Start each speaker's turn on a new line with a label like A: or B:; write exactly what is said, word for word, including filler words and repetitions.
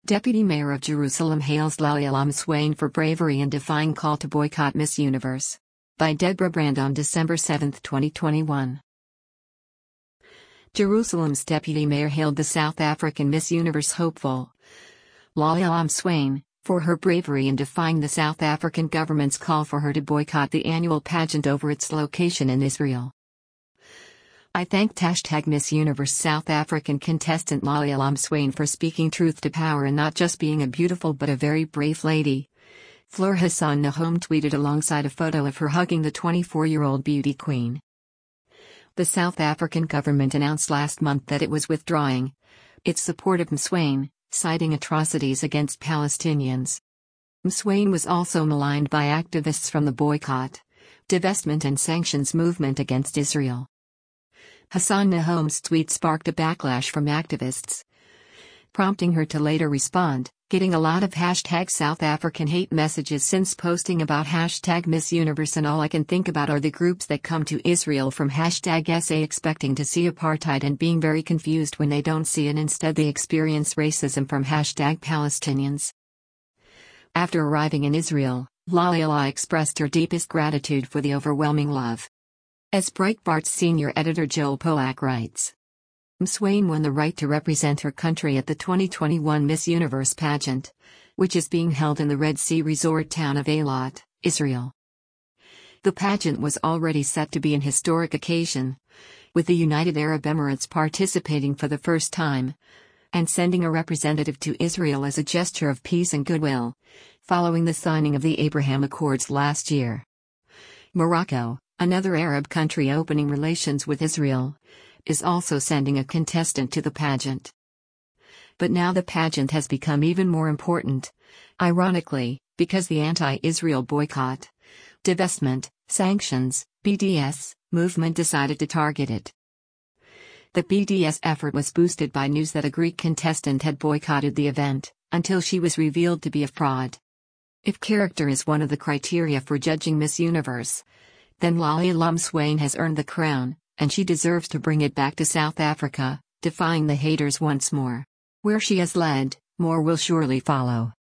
A: Deputy Mayor of Jerusalem hails Lalialam Swain for bravery in defying call to boycott Miss Universe. By Deborah Brand on December seventh, twenty twenty-one. Jerusalem's deputy mayor hailed the South African Miss Universe hopeful, Lalialam Swain, for her bravery in defying the South African government's call for her to boycott the annual pageant over its location in Israel. I thanked hashtag Miss Universe South African contestant Lalialam Swain for speaking truth to power and not just being a beautiful but a very brave lady, Fleur Hassan Nahom tweeted alongside a photo of her hugging the twenty-four-year-old beauty queen. The South African government announced last month that it was withdrawing its support of Mswain, citing atrocities against Palestinians. Mswain was also maligned by activists from the boycott, divestment and sanctions movement against Israel. Hassan Nahom's tweet sparked a backlash from activists, prompting her to later respond, getting a lot of hashtag South African hate messages since posting about hashtag Miss Universe, and all I can think about are the groups that come to Israel from hashtag S A expecting to see apartheid and being very confused when they don't see it, instead they experience racism from hashtag Palestinians. After arriving in Israel, Lalialam expressed her deepest gratitude for the overwhelming love. As Breitbart's senior editor Joel Pollack writes, Mswain won the right to represent her country at the twenty twenty-one Miss Universe pageant, which is being held in the Red Sea resort town of Eilat, Israel. The pageant was already set to be an historic occasion, with the United Arab Emirates participating for the first time, and sending a representative to Israel as a gesture of peace and goodwill, following the signing of the Abraham Accords last year. Morocco, another Arab country opening relations with Israel, is also sending a contestant to the pageant. But now the pageant has become even more important, ironically, because the anti-Israel boycott, divestment, sanctions, B D S, movement decided to target it. The B D S effort was boosted by news that a Greek contestant had boycotted the event, until she was revealed to be a fraud. If character is one of the criteria for judging Miss Universe, then Lalialam Swain has earned the crown, and she deserves to bring it back to South Africa, defying the haters once more. Where she has led, more will surely follow.